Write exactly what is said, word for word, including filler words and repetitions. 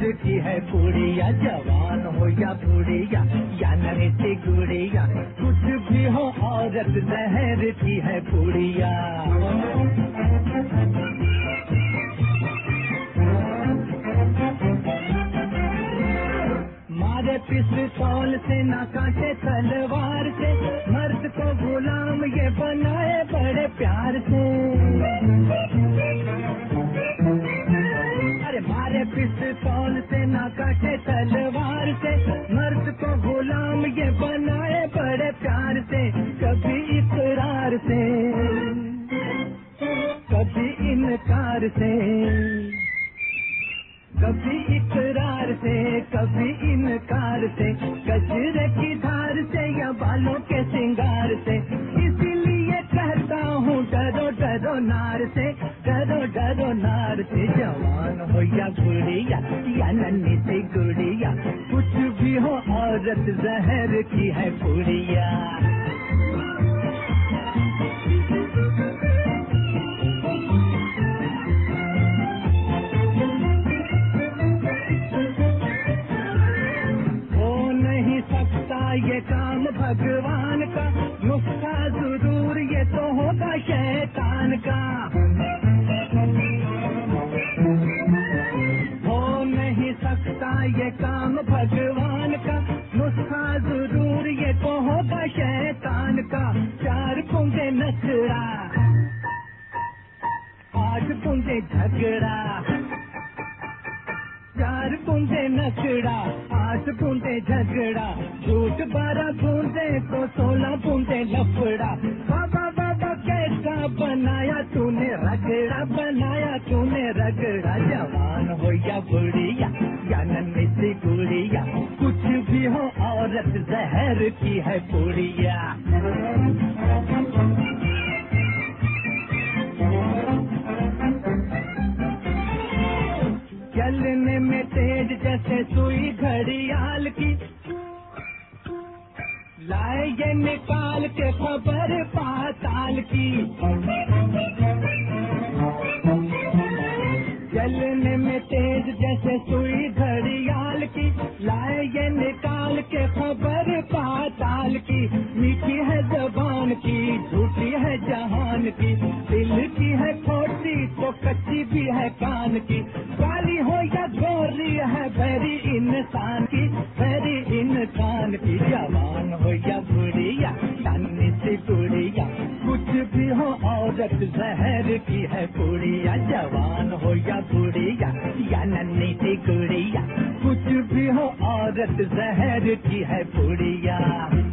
की है पूड़िया, जवान हो या बूढ़िया या नन्ही सी गुड़िया, कुछ भी हो औरत जहर की है पूड़िया। मारे पिस्तौल से ना काटे तलवार से, मर्द को गुलाम ये बनाए बड़े प्यार से। अरे मारे पिस्तौल से ना काटे तलवार से, मर्द को गुलाम ये बनाए बड़े प्यार से। कभी इकरार से कभी इनकार से, कभी इकरार से कभी इनकार से, गजरे की धार से या बालों के सिंगार से। इसीलिए कहता हूँ डरो डरो नार से, डरो डरो नार से। जवान हो या बुढ़िया या नन्ही सी गुड़िया, कुछ भी हो औरत जहर की है पूड़िया। ये काम भगवान का, नुस्खा जरूर ये तो होगा शैतान का। हो नहीं सकता ये काम भगवान का, नुस्खा जरूर ये तो होगा शैतान का। चार बूंदे नखरा, आठ बूंदे झगड़ा, चार बूंदे नखड़ा आठ बूंदे झगड़ा, झूठ बारह बूंदे तो सोलह बूंदे लफड़ा। बाबा बाबा कैसा बनाया तूने रगड़ा, बनाया तूने रगड़ा। जवान हो या बुढ़िया या नन्ही सी गुड़िया, कुछ भी हो औरत जहर की है पूड़िया। चलने में तेज जैसे सुई घड़ियाल की, लाए ये निकाल के खबर पाताल की। चलने में तेज जैसे सुई घड़ियाल की, लाए ये निकाल के खबर पाताल की। मीठी है जबान की, झूठी है जहान की, दिल की है खोटी तो कच्ची भी है कान की। काली हो या गोरी है भरी इंसान की, भरी इंसान की। जवान हो या बुढ़िया नन्ही सी गुड़िया, कुछ भी हो औरत जहर की है पूड़िया। जवान हो या बुढ़िया या नन्ही सी गुड़िया, कुछ भी हो औरत जहर की है पूड़िया।